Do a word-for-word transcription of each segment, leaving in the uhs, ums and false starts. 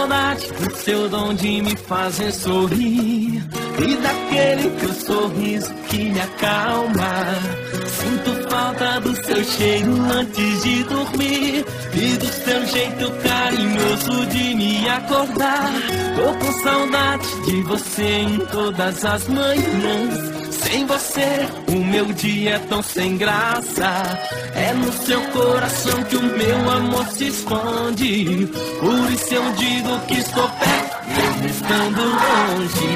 saudade do seu dom de me fazer sorrir e daquele teu sorriso que me acalma. Sinto falta do seu cheiro antes de dormir e do seu jeito carinhoso de me acordar. Tô com saudade de você em todas as manhãs. Sem você, o meu dia é tão sem graça. É no seu coração que o meu amor se esconde. Por isso eu digo que estou perto, mesmo estando longe.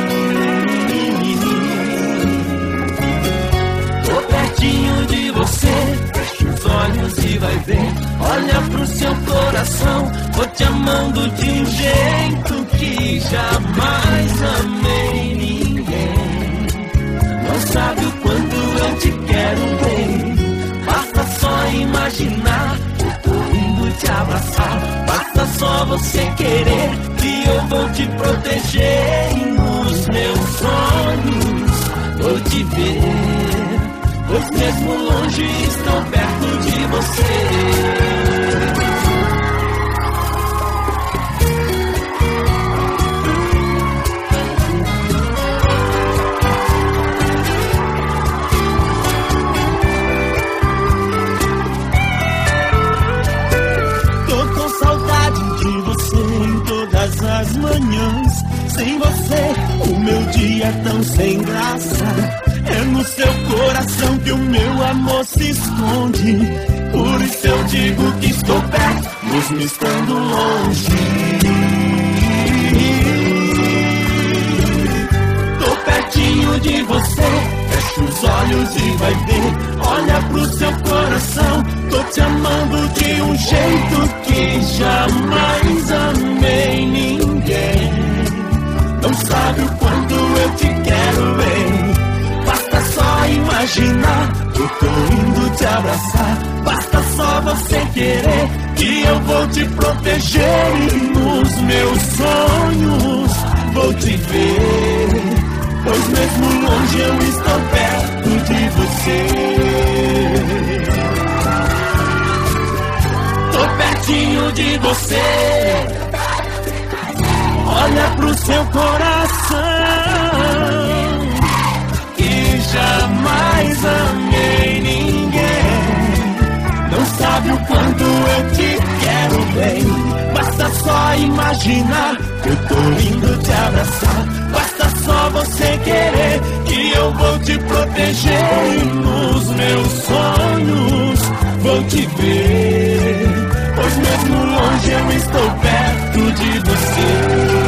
Tô pertinho de você, fecha os olhos e vai ver. Olha pro seu coração, vou te amando de um jeito que jamais amei ninguém. Não sabe o quanto eu te quero bem. Basta só imaginar, eu tô indo te abraçar. Basta só você querer que eu vou te proteger. E nos meus sonhos vou te ver, pois mesmo longe estou perto de você. As manhãs, sem você, o meu dia é tão sem graça. É no seu coração que o meu amor se esconde. Por isso eu digo que estou perto, mesmo estando longe. Tô pertinho de você, fecha os olhos e vai ver. Olha pro seu coração, tô te amando de um jeito que jamais amei ninguém. Não sabe o quanto eu te quero bem. Basta só imaginar, eu tô indo te abraçar. Basta só você querer que eu vou te proteger. E nos meus sonhos vou te ver, pois mesmo longe eu estou perto de você. Tô pertinho de você. Olha pro seu coração, que jamais amei ninguém. Não sabe o quanto eu te quero bem. Basta só imaginar, eu tô indo te abraçar. Basta só você querer que eu vou te proteger. E nos meus sonhos vou te ver, pois mesmo longe eu estou perto de você.